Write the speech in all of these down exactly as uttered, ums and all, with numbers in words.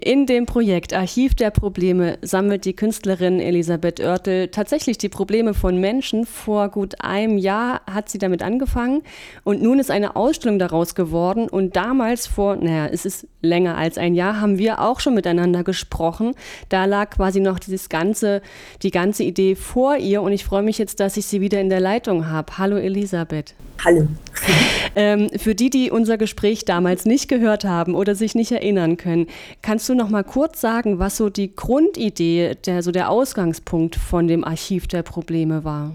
In dem Projekt Archiv der Probleme sammelt die Künstlerin Elisabeth Oertel tatsächlich die Probleme von Menschen. Vor gut einem Jahr hat sie damit angefangen und nun ist eine Ausstellung daraus geworden. Und damals vor, naja, es ist länger als ein Jahr, haben wir auch schon miteinander gesprochen. Da lag quasi noch dieses ganze, die ganze Idee vor ihr und ich freue mich jetzt, dass ich sie wieder in der Leitung habe. Hallo Elisabeth. Hallo. Ähm, für die, die unser Gespräch damals nicht gehört haben oder sich nicht erinnern können, kannst du noch mal kurz sagen, was so die Grundidee, der, so der Ausgangspunkt von dem Archiv der Probleme war?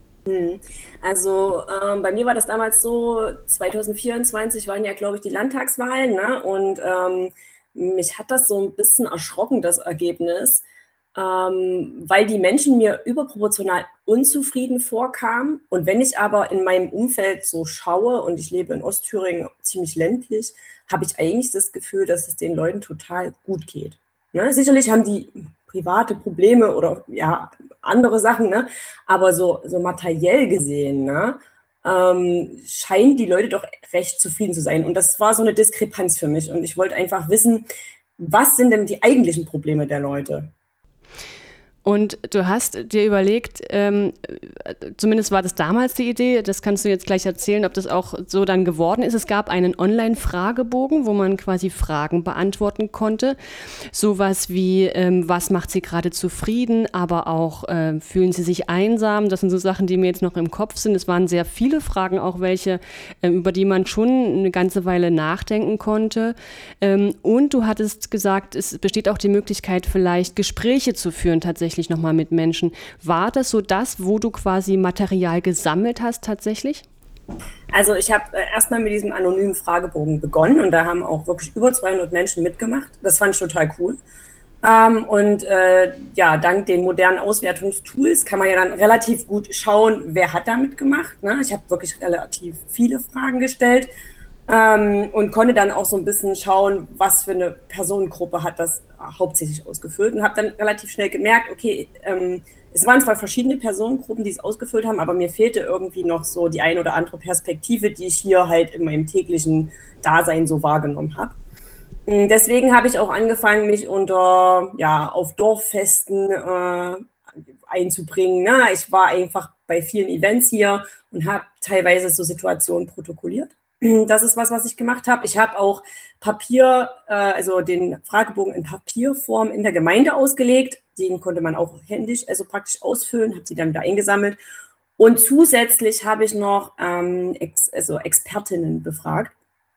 Also ähm, bei mir war das damals so, zwanzig vierundzwanzig waren ja, glaube ich, die Landtagswahlen, ne? Und ähm, mich hat das so ein bisschen erschrocken, das Ergebnis, ähm, weil die Menschen mir überproportional unzufrieden vorkamen. Und wenn ich aber in meinem Umfeld so schaue, und ich lebe in Ostthüringen ziemlich ländlich, habe ich eigentlich das Gefühl, dass es den Leuten total gut geht. Ne? Sicherlich haben die private Probleme oder ja, andere Sachen, ne? Aber so, so materiell gesehen, ne? ähm, scheinen die Leute doch recht zufrieden zu sein. Und das war so eine Diskrepanz für mich. Und ich wollte einfach wissen, was sind denn die eigentlichen Probleme der Leute? Und du hast dir überlegt, ähm, zumindest war das damals die Idee, das kannst du jetzt gleich erzählen, ob das auch so dann geworden ist. Es gab einen Online-Fragebogen, wo man quasi Fragen beantworten konnte. Sowas wie, ähm, was macht Sie gerade zufrieden, aber auch, äh, fühlen Sie sich einsam? Das sind so Sachen, die mir jetzt noch im Kopf sind. Es waren sehr viele Fragen, auch welche, äh, über die man schon eine ganze Weile nachdenken konnte. Ähm, und du hattest gesagt, es besteht auch die Möglichkeit, vielleicht Gespräche zu führen, tatsächlich nochmal mit Menschen. War das so das, wo du quasi Material gesammelt hast tatsächlich? Also ich habe äh, erstmal mit diesem anonymen Fragebogen begonnen und da haben auch wirklich über zweihundert Menschen mitgemacht. Das fand ich total cool. Ähm, und äh, ja, dank den modernen Auswertungstools kann man ja dann relativ gut schauen, wer hat da mitgemacht. Ne? Ich habe wirklich relativ viele Fragen gestellt ähm, und konnte dann auch so ein bisschen schauen, was für eine Personengruppe hat das hauptsächlich ausgefüllt und habe dann relativ schnell gemerkt, okay, ähm, es waren zwar verschiedene Personengruppen, die es ausgefüllt haben, aber mir fehlte irgendwie noch so die ein oder andere Perspektive, die ich hier halt in meinem täglichen Dasein so wahrgenommen habe. Deswegen habe ich auch angefangen, mich unter, ja, auf Dorffesten äh, einzubringen. Ne? Ich war einfach bei vielen Events hier und habe teilweise so Situationen protokolliert. Das ist was, was ich gemacht habe. Ich habe auch Papier, äh, also den Fragebogen in Papierform in der Gemeinde ausgelegt. Den konnte man auch händisch, also praktisch ausfüllen, habe die dann wieder eingesammelt. Und zusätzlich habe ich noch ähm, ex, also Expertinnen befragt,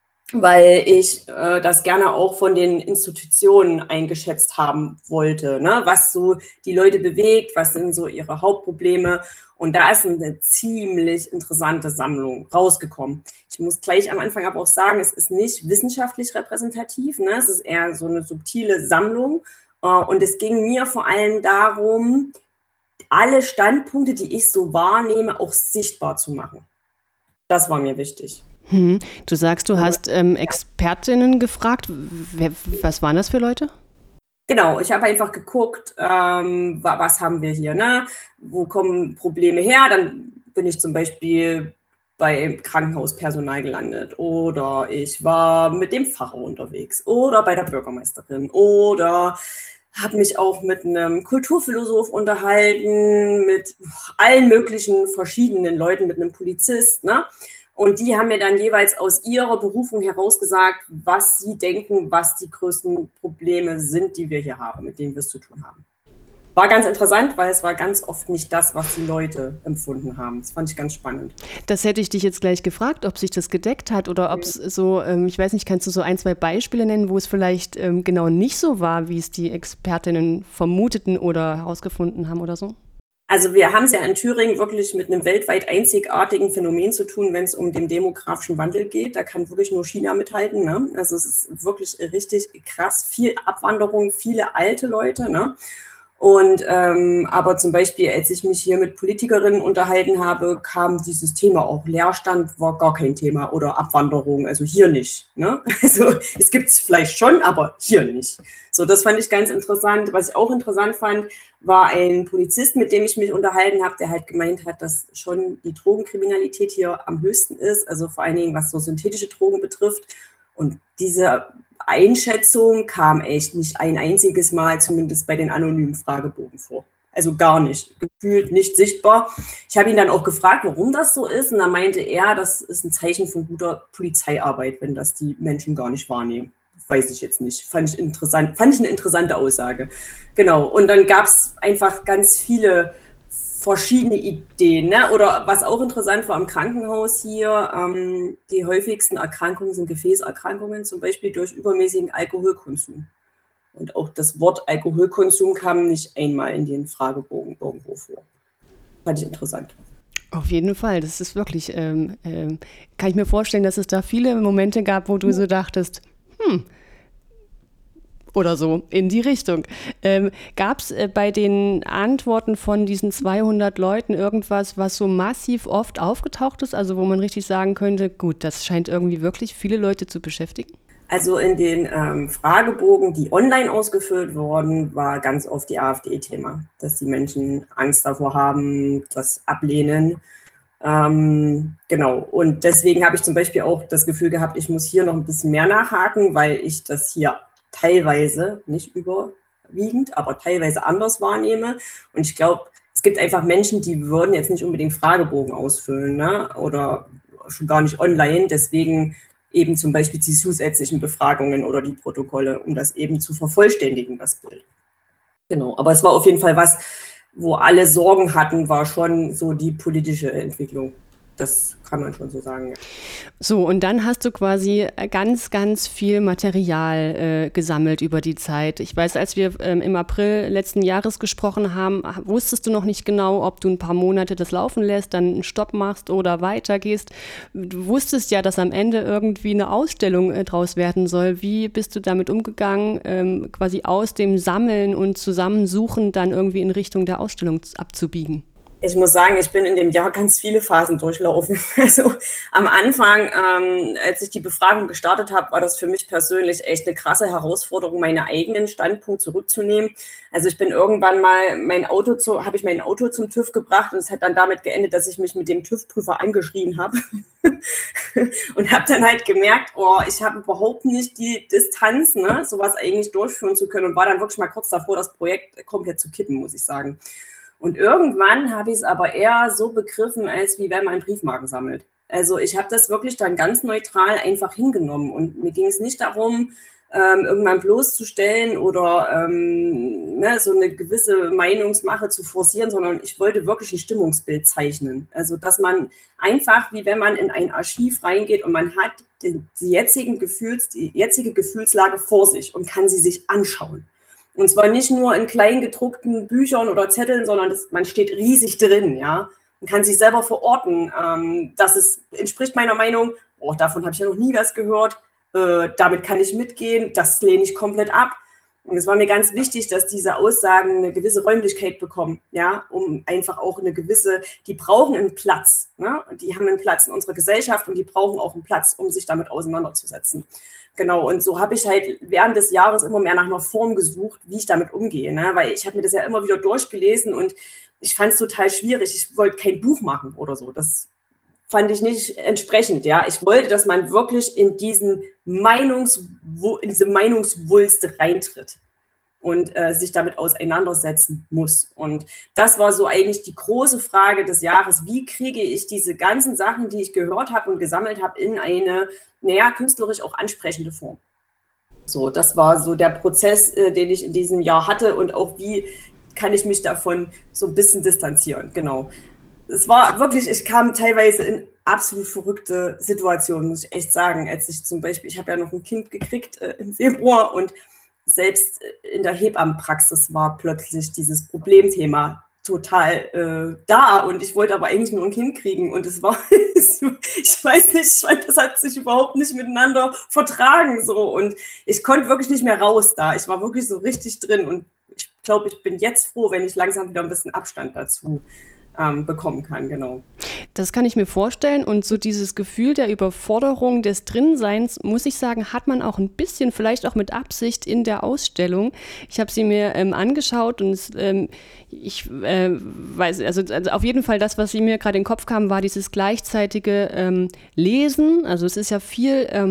weil ich äh, das gerne auch von den Institutionen eingeschätzt haben wollte, ne? Was so die Leute bewegt, was sind so ihre Hauptprobleme. Und da ist eine ziemlich interessante Sammlung rausgekommen. Ich muss gleich am Anfang aber auch sagen, es ist nicht wissenschaftlich repräsentativ, ne? Es ist eher so eine subtile Sammlung. Äh, und es ging mir vor allem darum, alle Standpunkte, die ich so wahrnehme, auch sichtbar zu machen. Das war mir wichtig. Hm. Du sagst, du hast ähm, Expertinnen gefragt. Wer, was waren das für Leute? Genau, ich habe einfach geguckt, ähm, wa- was haben wir hier, ne? Wo kommen Probleme her? Dann bin ich zum Beispiel bei Krankenhauspersonal gelandet oder ich war mit dem Pfarrer unterwegs oder bei der Bürgermeisterin oder habe mich auch mit einem Kulturphilosoph unterhalten, mit allen möglichen verschiedenen Leuten, mit einem Polizist, ne? Und die haben mir dann jeweils aus ihrer Berufung heraus gesagt, was sie denken, was die größten Probleme sind, die wir hier haben, mit denen wir es zu tun haben. War ganz interessant, weil es war ganz oft nicht das, was die Leute empfunden haben. Das fand ich ganz spannend. Das hätte ich dich jetzt gleich gefragt, ob sich das gedeckt hat oder ob es so, ähm, ich weiß nicht, kannst du so ein, zwei Beispiele nennen, wo es vielleicht ähm, genau nicht so war, wie es die Expertinnen vermuteten oder herausgefunden haben oder so? Also wir haben es ja in Thüringen wirklich mit einem weltweit einzigartigen Phänomen zu tun, wenn es um den demografischen Wandel geht. Da kann wirklich nur China mithalten. Ne? Also es ist wirklich richtig krass, viel Abwanderung, viele alte Leute. Ne? Und ähm, aber zum Beispiel, als ich mich hier mit Politikerinnen unterhalten habe, kam dieses Thema auch. Leerstand war gar kein Thema oder Abwanderung, also hier nicht. Ne? Also es gibt es vielleicht schon, aber hier nicht. So, das fand ich ganz interessant. Was ich auch interessant fand, war ein Polizist, mit dem ich mich unterhalten habe, der halt gemeint hat, dass schon die Drogenkriminalität hier am höchsten ist, also vor allen Dingen, was so synthetische Drogen betrifft. Und diese Einschätzung kam echt nicht ein einziges Mal, zumindest bei den anonymen Fragebogen vor. Also gar nicht, gefühlt nicht sichtbar. Ich habe ihn dann auch gefragt, warum das so ist. Und dann meinte er, das ist ein Zeichen von guter Polizeiarbeit, wenn das die Menschen gar nicht wahrnehmen. Weiß ich jetzt nicht. Fand ich interessant, fand ich eine interessante Aussage. Genau. Und dann gab es einfach ganz viele verschiedene Ideen. Ne? Oder was auch interessant war im Krankenhaus hier, ähm, die häufigsten Erkrankungen sind Gefäßerkrankungen, zum Beispiel durch übermäßigen Alkoholkonsum. Und auch das Wort Alkoholkonsum kam nicht einmal in den Fragebogen irgendwo vor. Fand ich interessant. Auf jeden Fall, das ist wirklich, ähm, ähm, kann ich mir vorstellen, dass es da viele Momente gab, wo du so dachtest, hm, oder so in die Richtung. Ähm, gab es äh, bei den Antworten von diesen zweihundert Leuten irgendwas, was so massiv oft aufgetaucht ist, also wo man richtig sagen könnte, gut, das scheint irgendwie wirklich viele Leute zu beschäftigen? Also in den ähm, Fragebogen, die online ausgefüllt wurden, war ganz oft die AfD-Thema, dass die Menschen Angst davor haben, das ablehnen. Ähm, genau, und deswegen habe ich zum Beispiel auch das Gefühl gehabt, ich muss hier noch ein bisschen mehr nachhaken, weil ich das hier teilweise, nicht überwiegend, aber teilweise anders wahrnehme. Und ich glaube, es gibt einfach Menschen, die würden jetzt nicht unbedingt Fragebogen ausfüllen, ne? Oder schon gar nicht online. Deswegen eben zum Beispiel die zusätzlichen Befragungen oder die Protokolle, um das eben zu vervollständigen, das Bild. Genau, aber es war auf jeden Fall was, wo alle Sorgen hatten, war schon so die politische Entwicklung. Das kann man schon so sagen. Ja. So, und dann hast du quasi ganz, ganz viel Material äh, gesammelt über die Zeit. Ich weiß, als wir ähm, im April letzten Jahres gesprochen haben, wusstest du noch nicht genau, ob du ein paar Monate das laufen lässt, dann einen Stopp machst oder weitergehst. Du wusstest ja, dass am Ende irgendwie eine Ausstellung äh, draus werden soll. Wie bist du damit umgegangen, ähm, quasi aus dem Sammeln und Zusammensuchen dann irgendwie in Richtung der Ausstellung abzubiegen? Ich muss sagen, ich bin in dem Jahr ganz viele Phasen durchlaufen. Also am Anfang, ähm, als ich die Befragung gestartet habe, war das für mich persönlich echt eine krasse Herausforderung, meinen eigenen Standpunkt zurückzunehmen. Also ich bin irgendwann mal mein Auto zu, habe ich mein Auto zum TÜV gebracht und es hat dann damit geendet, dass ich mich mit dem TÜV-Prüfer angeschrien habe und habe dann halt gemerkt, oh, ich habe überhaupt nicht die Distanz, ne, sowas eigentlich durchführen zu können und war dann wirklich mal kurz davor, das Projekt komplett zu kippen, muss ich sagen. Und irgendwann habe ich es aber eher so begriffen, als wie wenn man Briefmarken sammelt. Also ich habe das wirklich dann ganz neutral einfach hingenommen und mir ging es nicht darum, ähm, irgendwann bloßzustellen oder ähm, ne, so eine gewisse Meinungsmache zu forcieren, sondern ich wollte wirklich ein Stimmungsbild zeichnen. Also dass man einfach, wie wenn man in ein Archiv reingeht und man hat die, die, jetzigen Gefühls, die jetzige Gefühlslage vor sich und kann sie sich anschauen. Und zwar nicht nur in klein gedruckten Büchern oder Zetteln, sondern das, man steht riesig drin, ja. Man kann sich selber verorten. Ähm, das ist, entspricht meiner Meinung, oh, davon habe ich ja noch nie was gehört, äh, damit kann ich mitgehen, das lehne ich komplett ab. Und es war mir ganz wichtig, dass diese Aussagen eine gewisse Räumlichkeit bekommen, ja, um einfach auch eine gewisse, die brauchen einen Platz, ne? Die haben einen Platz in unserer Gesellschaft und die brauchen auch einen Platz, um sich damit auseinanderzusetzen. Genau, und so habe ich halt während des Jahres immer mehr nach einer Form gesucht, wie ich damit umgehe, ne? Weil ich habe mir das ja immer wieder durchgelesen und ich fand es total schwierig. Ich wollte kein Buch machen oder so. Das fand ich nicht entsprechend, ja. Ich wollte, dass man wirklich in diesen Meinungs, in diese Meinungswulst reintritt und äh, sich damit auseinandersetzen muss. Und das war so eigentlich die große Frage des Jahres. Wie kriege ich diese ganzen Sachen, die ich gehört habe und gesammelt habe, in eine, naja, künstlerisch auch ansprechende Form? So, das war so der Prozess, äh, den ich in diesem Jahr hatte und auch wie kann ich mich davon so ein bisschen distanzieren, genau. Es war wirklich, ich kam teilweise in absolut verrückte Situationen, muss ich echt sagen, als ich zum Beispiel, ich habe ja noch ein Kind gekriegt äh, im Februar und selbst in der Hebammenpraxis war plötzlich dieses Problemthema total äh, da und ich wollte aber eigentlich nur ein Kind kriegen und es war, ich weiß nicht, das hat sich überhaupt nicht miteinander vertragen so und ich konnte wirklich nicht mehr raus da, ich war wirklich so richtig drin und ich glaube, ich bin jetzt froh, wenn ich langsam wieder ein bisschen Abstand dazu ähm, bekommen kann, genau. Das kann ich mir vorstellen und so dieses Gefühl der Überforderung des Drinseins, muss ich sagen, hat man auch ein bisschen, vielleicht auch mit Absicht in der Ausstellung. Ich habe sie mir ähm, angeschaut und es, ähm, ich äh, weiß, also, also auf jeden Fall das, was sie mir gerade in den Kopf kam, war dieses gleichzeitige ähm, Lesen. Also es ist ja viel ähm,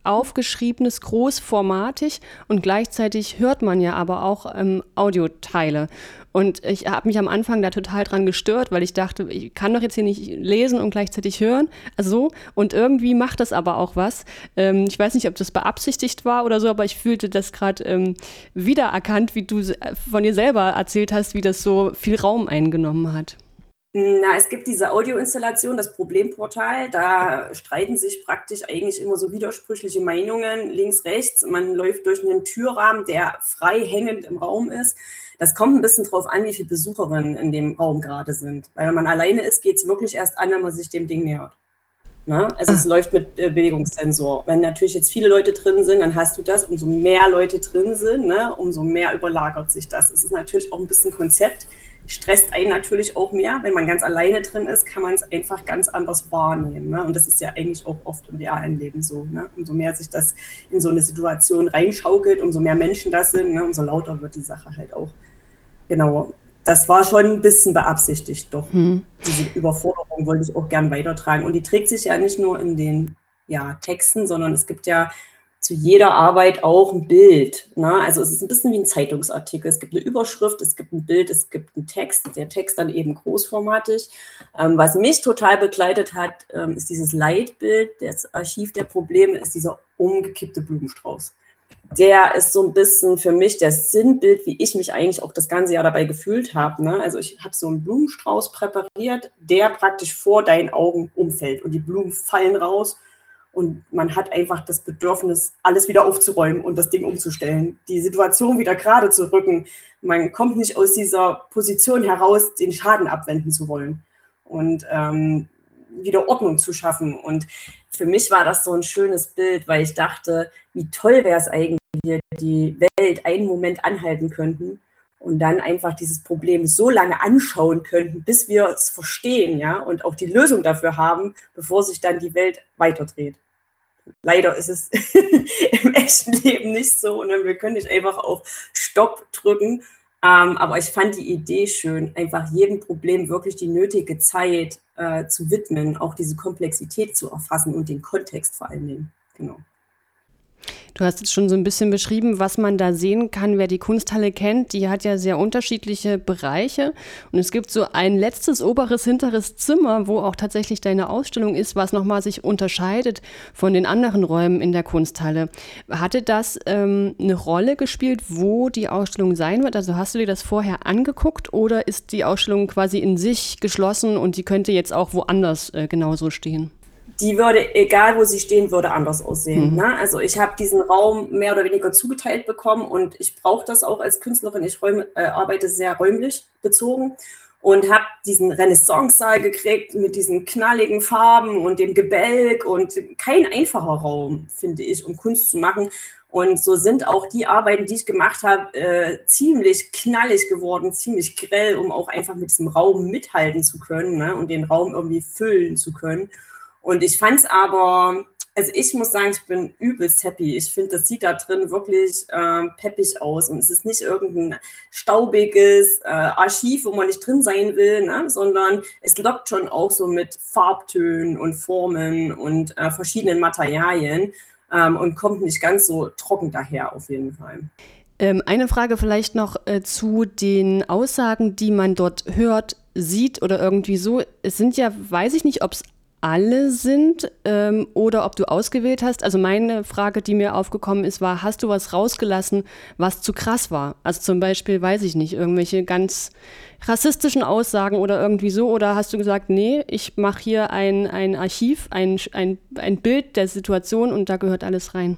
aufgeschriebenes, großformatig und gleichzeitig hört man ja aber auch ähm, Audioteile. Und ich habe mich am Anfang da total dran gestört, weil ich dachte, ich kann doch jetzt hier nicht lesen und gleichzeitig hören. Also so. Und irgendwie macht das aber auch was. Ähm, ich weiß nicht, ob das beabsichtigt war oder so, aber ich fühlte das gerade ähm, wiedererkannt, wie du von dir selber erzählt hast, wie das so viel Raum eingenommen hat. Na, es gibt diese Audioinstallation, das Problemportal, da streiten sich praktisch eigentlich immer so widersprüchliche Meinungen, links, rechts. Man läuft durch einen Türrahmen, der frei hängend im Raum ist. Das kommt ein bisschen drauf an, wie viele Besucherinnen in dem Raum gerade sind. Weil wenn man alleine ist, geht es wirklich erst an, wenn man sich dem Ding nähert. Ne? Also es läuft mit äh, Bewegungssensor. Wenn natürlich jetzt viele Leute drin sind, dann hast du das. Umso mehr Leute drin sind, ne, umso mehr überlagert sich das. Es ist natürlich auch ein bisschen Konzept. Stresst einen natürlich auch mehr. Wenn man ganz alleine drin ist, kann man es einfach ganz anders wahrnehmen. Ne? Und das ist ja eigentlich auch oft im realen Leben so. Ne? Umso mehr sich das in so eine Situation reinschaukelt, umso mehr Menschen das sind, ne? Umso lauter wird die Sache halt auch. Genau. Das war schon ein bisschen beabsichtigt, doch. Hm. Diese Überforderung wollte ich auch gern weitertragen. Und die trägt sich ja nicht nur in den ja, Texten, sondern es gibt ja zu jeder Arbeit auch ein Bild. Ne? Also es ist ein bisschen wie ein Zeitungsartikel. Es gibt eine Überschrift, es gibt ein Bild, es gibt einen Text. Der Text dann eben großformatig. Ähm, was mich total begleitet hat, ähm, ist dieses Leitbild. Das Archiv der Probleme ist dieser umgekippte Blumenstrauß. Der ist so ein bisschen für mich das Sinnbild, wie ich mich eigentlich auch das ganze Jahr dabei gefühlt habe. Ne? Also ich habe so einen Blumenstrauß präpariert, der praktisch vor deinen Augen umfällt und die Blumen fallen raus. Und man hat einfach das Bedürfnis, alles wieder aufzuräumen und das Ding umzustellen, die Situation wieder gerade zu rücken. Man kommt nicht aus dieser Position heraus, den Schaden abwenden zu wollen und ähm, wieder Ordnung zu schaffen. Und für mich war das so ein schönes Bild, weil ich dachte, wie toll wäre es eigentlich, wenn wir die Welt einen Moment anhalten könnten und dann einfach dieses Problem so lange anschauen könnten, bis wir es verstehen, ja, und auch die Lösung dafür haben, bevor sich dann die Welt weiterdreht. Leider ist es im echten Leben nicht so und wir können nicht einfach auf Stopp drücken. Ähm, aber ich fand die Idee schön, einfach jedem Problem wirklich die nötige Zeit äh, zu widmen, auch diese Komplexität zu erfassen und den Kontext vor allen Dingen. Genau. Du hast jetzt schon so ein bisschen beschrieben, was man da sehen kann, wer die Kunsthalle kennt. Die hat ja sehr unterschiedliche Bereiche. Und es gibt so ein letztes, oberes, hinteres Zimmer, wo auch tatsächlich deine Ausstellung ist, was nochmal sich unterscheidet von den anderen Räumen in der Kunsthalle. Hatte das ähm, eine Rolle gespielt, wo die Ausstellung sein wird? Also hast du dir das vorher angeguckt oder ist die Ausstellung quasi in sich geschlossen und die könnte jetzt auch woanders äh, genauso stehen? Die würde, egal wo sie stehen würde, anders aussehen. Mhm. Ne? Also ich habe diesen Raum mehr oder weniger zugeteilt bekommen und ich brauche das auch als Künstlerin. Ich räume, äh, arbeite sehr räumlich bezogen und habe diesen Renaissance-Saal gekriegt mit diesen knalligen Farben und dem Gebälk und kein einfacher Raum, finde ich, um Kunst zu machen. Und so sind auch die Arbeiten, die ich gemacht habe, äh, ziemlich knallig geworden, ziemlich grell, um auch einfach mit diesem Raum mithalten zu können, ne? Und den Raum irgendwie füllen zu können. Und ich fand es aber, also ich muss sagen, ich bin übelst happy. Ich finde, das sieht da drin wirklich äh, peppig aus. Und es ist nicht irgendein staubiges äh, Archiv, wo man nicht drin sein will, ne? Sondern es lockt schon auch so mit Farbtönen und Formen und äh, verschiedenen Materialien ähm, und kommt nicht ganz so trocken daher auf jeden Fall. Ähm, eine Frage vielleicht noch äh, zu den Aussagen, die man dort hört, sieht oder irgendwie so. Es sind ja, weiß ich nicht, ob es alle sind ähm, oder ob du ausgewählt hast. Also meine Frage, die mir aufgekommen ist, war, hast du was rausgelassen, was zu krass war? Also zum Beispiel, weiß ich nicht, irgendwelche ganz rassistischen Aussagen oder irgendwie so. Oder hast du gesagt, nee, ich mache hier ein, ein Archiv, ein, ein, ein Bild der Situation und da gehört alles rein?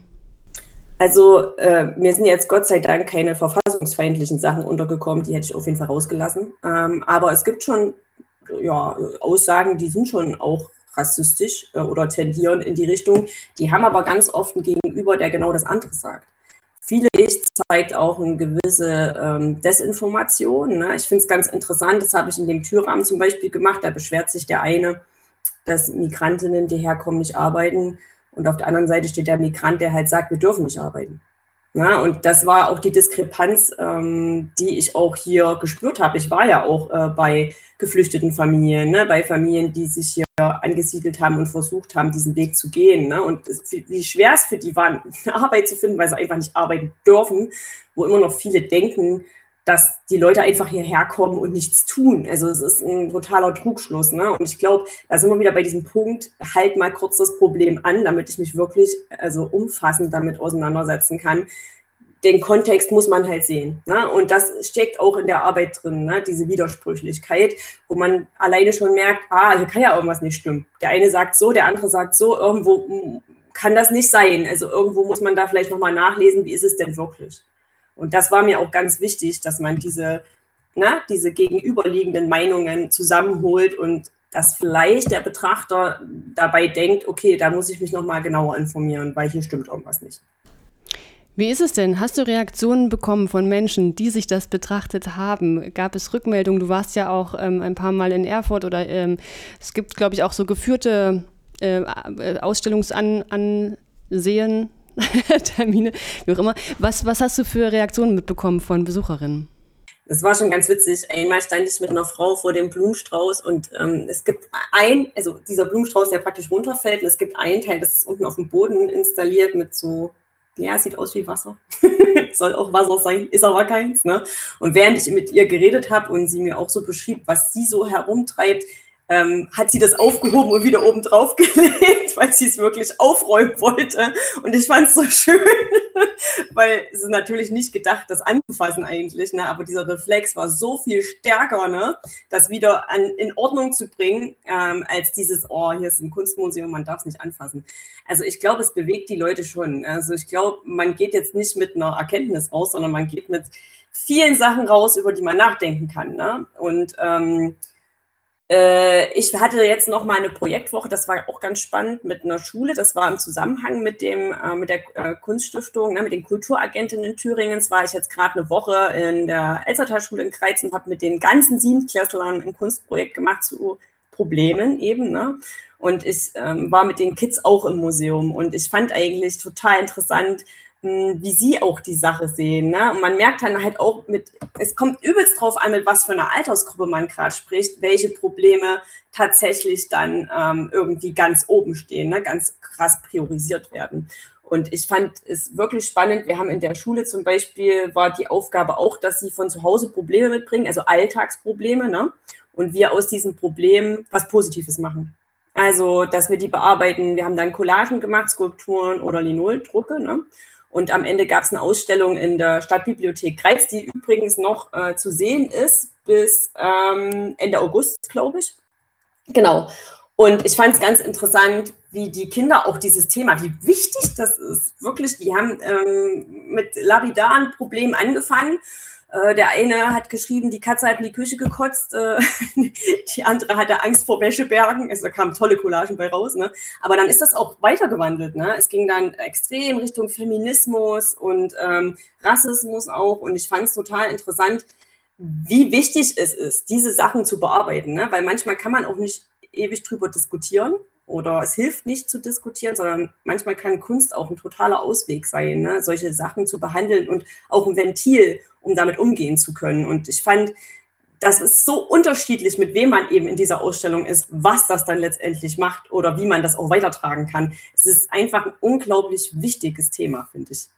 Also äh, mir sind jetzt Gott sei Dank keine verfassungsfeindlichen Sachen untergekommen, die hätte ich auf jeden Fall rausgelassen. Ähm, aber es gibt schon ja, Aussagen, die sind schon auch rassistisch äh, oder tendieren in die Richtung. Die haben aber ganz oft einen Gegenüber, der genau das andere sagt. Viele Licht zeigt auch eine gewisse ähm, Desinformation. Ne? Ich finde es ganz interessant, das habe ich in dem Türrahmen zum Beispiel gemacht, da beschwert sich der eine, dass Migrantinnen, die herkommen, nicht arbeiten und auf der anderen Seite steht der Migrant, der halt sagt, wir dürfen nicht arbeiten. Na, und das war auch die Diskrepanz, ähm, die ich auch hier gespürt habe. Ich war ja auch äh, bei geflüchteten Familien, ne, bei Familien, die sich hier angesiedelt haben und versucht haben, diesen Weg zu gehen. Ne, und es, wie schwer es für die war, eine Arbeit zu finden, weil sie einfach nicht arbeiten dürfen, wo immer noch viele denken, dass die Leute einfach hierher kommen und nichts tun. Also es ist ein totaler Trugschluss. Ne? Und ich glaube, da sind wir wieder bei diesem Punkt, halt mal kurz das Problem an, damit ich mich wirklich also umfassend damit auseinandersetzen kann. Den Kontext muss man halt sehen. Ne? Und das steckt auch in der Arbeit drin, ne? Diese Widersprüchlichkeit, wo man alleine schon merkt, ah, hier kann ja irgendwas nicht stimmen. Der eine sagt so, der andere sagt so, irgendwo kann das nicht sein. Also irgendwo muss man da vielleicht nochmal nachlesen, wie ist es denn wirklich? Und das war mir auch ganz wichtig, dass man diese, na, diese gegenüberliegenden Meinungen zusammenholt und dass vielleicht der Betrachter dabei denkt, okay, da muss ich mich nochmal genauer informieren, weil hier stimmt irgendwas nicht. Wie ist es denn? Hast du Reaktionen bekommen von Menschen, die sich das betrachtet haben? Gab es Rückmeldungen? Du warst ja auch ähm, ein paar Mal in Erfurt oder ähm, es gibt, glaube ich, auch so geführte äh, Ausstellungsansehen. Termine, wie auch immer. Was, was hast du für Reaktionen mitbekommen von Besucherinnen? Das war schon ganz witzig. Einmal stand ich mit einer Frau vor dem Blumenstrauß und ähm, es gibt ein, also dieser Blumenstrauß, der praktisch runterfällt, und es gibt einen Teil, das ist unten auf dem Boden installiert mit so, ja, sieht aus wie Wasser. Soll auch Wasser sein, ist aber keins. Ne? Und während ich mit ihr geredet habe und sie mir auch so beschrieb, was sie so herumtreibt, Ähm, hat sie das aufgehoben und wieder oben drauf gelegt, weil sie es wirklich aufräumen wollte. Und ich fand es so schön, weil es ist natürlich nicht gedacht, das anzufassen eigentlich, ne? Aber dieser Reflex war so viel stärker, ne? Das wieder an, in Ordnung zu bringen, ähm, als dieses, oh, hier ist ein Kunstmuseum, man darf es nicht anfassen. Also ich glaube, es bewegt die Leute schon. Also ich glaube, man geht jetzt nicht mit einer Erkenntnis raus, sondern man geht mit vielen Sachen raus, über die man nachdenken kann. Ne? Und ähm, ich hatte jetzt noch mal eine Projektwoche, das war auch ganz spannend, mit einer Schule. Das war im Zusammenhang mit, dem, äh, mit der äh, Kunststiftung, ne, mit den Kulturagentinnen in Thüringen. Das war ich jetzt gerade eine Woche in der Elzertal-Schule in Kreiz und habe mit den ganzen Siebenklässlern ein Kunstprojekt gemacht zu Problemen eben. Ne? Und ich ähm, war mit den Kids auch im Museum und ich fand eigentlich total interessant, wie sie auch die Sache sehen. Ne? Und man merkt dann halt auch mit, es kommt übelst drauf an, mit was für einer Altersgruppe man gerade spricht, welche Probleme tatsächlich dann ähm, irgendwie ganz oben stehen, ne? Ganz krass priorisiert werden. Und ich fand es wirklich spannend. Wir haben in der Schule zum Beispiel, war die Aufgabe auch, dass sie von zu Hause Probleme mitbringen, also Alltagsprobleme, ne? Und wir aus diesen Problemen was Positives machen. Also, dass wir die bearbeiten. Wir haben dann Collagen gemacht, Skulpturen oder Linoldrucke, ne? Und am Ende gab es eine Ausstellung in der Stadtbibliothek Kreiz, die übrigens noch äh, zu sehen ist bis ähm, Ende August, glaube ich. Genau. Und ich fand es ganz interessant, wie die Kinder auch dieses Thema, wie wichtig das ist. Wirklich, die haben ähm, mit lapidaren Problemen angefangen. Äh, der eine hat geschrieben, die Katze hat in die Küche gekotzt, äh, die andere hatte Angst vor Wäschebergen. Also da kamen tolle Collagen bei raus. Ne? Aber dann ist das auch weitergewandelt. Ne? Es ging dann extrem Richtung Feminismus und ähm, Rassismus auch. Und ich fand es total interessant, wie wichtig es ist, diese Sachen zu bearbeiten. Ne? Weil manchmal kann man auch nicht ewig drüber diskutieren oder es hilft nicht zu diskutieren, sondern manchmal kann Kunst auch ein totaler Ausweg sein, ne? Solche Sachen zu behandeln und auch ein Ventil, um damit umgehen zu können. Und ich fand, das ist so unterschiedlich, mit wem man eben in dieser Ausstellung ist, was das dann letztendlich macht oder wie man das auch weitertragen kann. Es ist einfach ein unglaublich wichtiges Thema, finde ich.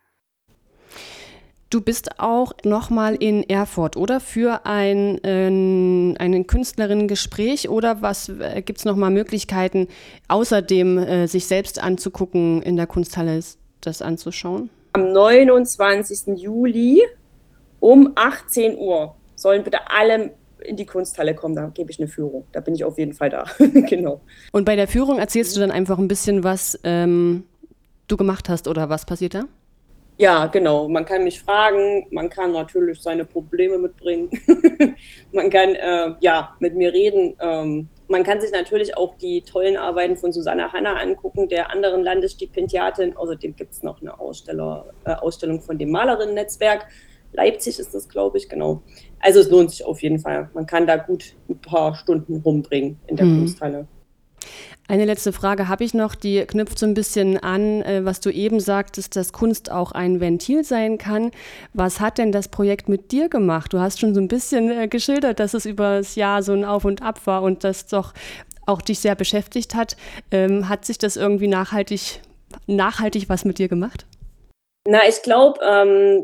Du bist auch nochmal in Erfurt, oder? Für ein, äh, ein Künstlerinnen-Gespräch oder was äh, gibt es nochmal Möglichkeiten, außerdem äh, sich selbst anzugucken, in der Kunsthalle das anzuschauen? Am neunundzwanzigsten Juli um achtzehn Uhr sollen bitte alle in die Kunsthalle kommen, da gebe ich eine Führung. Da bin ich auf jeden Fall da. Genau. Und bei der Führung erzählst du dann einfach ein bisschen, was ähm, du gemacht hast oder was passiert da? Ja, genau. Man kann mich fragen, man kann natürlich seine Probleme mitbringen, man kann äh, ja mit mir reden. Ähm, man kann sich natürlich auch die tollen Arbeiten von Susanne Hanna angucken, der anderen Landesstipendiatin. Außerdem gibt es noch eine Aussteller, äh, Ausstellung von dem Malerinnen-Netzwerk. Leipzig ist das, glaube ich, genau. Also es lohnt sich auf jeden Fall. Man kann da gut ein paar Stunden rumbringen in der hm. Kunsthalle. Eine letzte Frage habe ich noch, die knüpft so ein bisschen an, äh, was du eben sagtest, dass Kunst auch ein Ventil sein kann. Was hat denn das Projekt mit dir gemacht? Du hast schon so ein bisschen äh, geschildert, dass es über das Jahr so ein Auf und Ab war und das doch auch dich sehr beschäftigt hat. Ähm, hat sich das irgendwie nachhaltig, nachhaltig was mit dir gemacht? Na, ich glaube, ähm,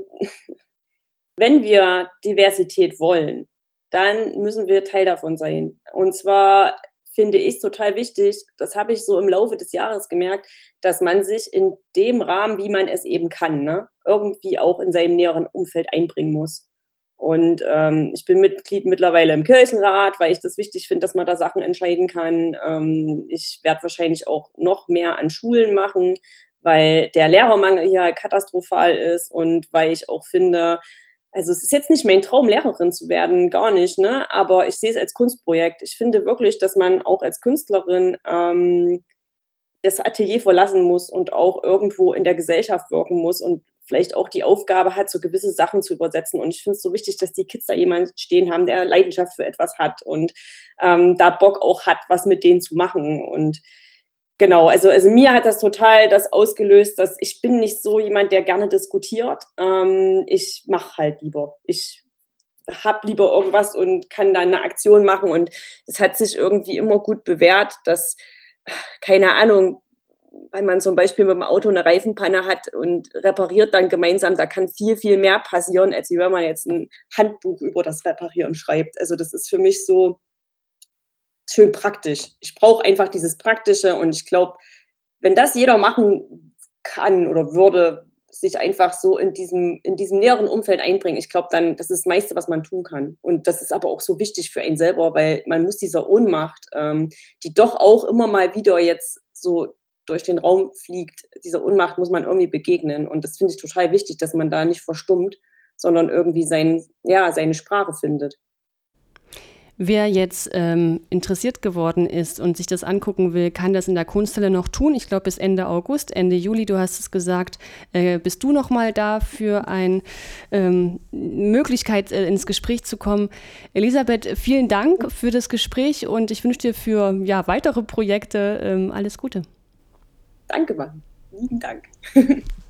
wenn wir Diversität wollen, dann müssen wir Teil davon sein. Und zwar finde ich es total wichtig, das habe ich so im Laufe des Jahres gemerkt, dass man sich in dem Rahmen, wie man es eben kann, ne, irgendwie auch in seinem näheren Umfeld einbringen muss. Und ähm, ich bin Mitglied mittlerweile im Kirchenrat, weil ich das wichtig finde, dass man da Sachen entscheiden kann. Ähm, ich werde wahrscheinlich auch noch mehr an Schulen machen, weil der Lehrermangel hier katastrophal ist und weil ich auch finde, also es ist jetzt nicht mein Traum, Lehrerin zu werden, gar nicht, ne? Aber ich sehe es als Kunstprojekt. Ich finde wirklich, dass man auch als Künstlerin ähm, das Atelier verlassen muss und auch irgendwo in der Gesellschaft wirken muss und vielleicht auch die Aufgabe hat, so gewisse Sachen zu übersetzen. Und ich finde es so wichtig, dass die Kids da jemanden stehen haben, der Leidenschaft für etwas hat und ähm, da Bock auch hat, was mit denen zu machen. Und genau, also, also mir hat das total das ausgelöst, dass ich bin nicht so jemand, der gerne diskutiert. Ähm, ich mache halt lieber. Ich habe lieber irgendwas und kann dann eine Aktion machen. Und es hat sich irgendwie immer gut bewährt, dass, keine Ahnung, wenn man zum Beispiel mit dem Auto eine Reifenpanne hat und repariert dann gemeinsam, da kann viel, viel mehr passieren, als wenn man jetzt ein Handbuch über das Reparieren schreibt. Also das ist für mich so schön praktisch. Ich brauche einfach dieses Praktische und ich glaube, wenn das jeder machen kann oder würde, sich einfach so in diesem, in diesem näheren Umfeld einbringen, ich glaube dann, das ist das meiste, was man tun kann. Und das ist aber auch so wichtig für einen selber, weil man muss dieser Ohnmacht, ähm, die doch auch immer mal wieder jetzt so durch den Raum fliegt, dieser Ohnmacht muss man irgendwie begegnen. Und das finde ich total wichtig, dass man da nicht verstummt, sondern irgendwie sein, ja, seine Sprache findet. Wer jetzt ähm, interessiert geworden ist und sich das angucken will, kann das in der Kunsthalle noch tun. Ich glaube bis Ende August, Ende Juli, du hast es gesagt, äh, bist du noch mal da für eine ähm, Möglichkeit, äh, ins Gespräch zu kommen. Elisabeth, vielen Dank für das Gespräch und ich wünsche dir für ja, weitere Projekte ähm, alles Gute. Danke, Mann. Lieben Dank.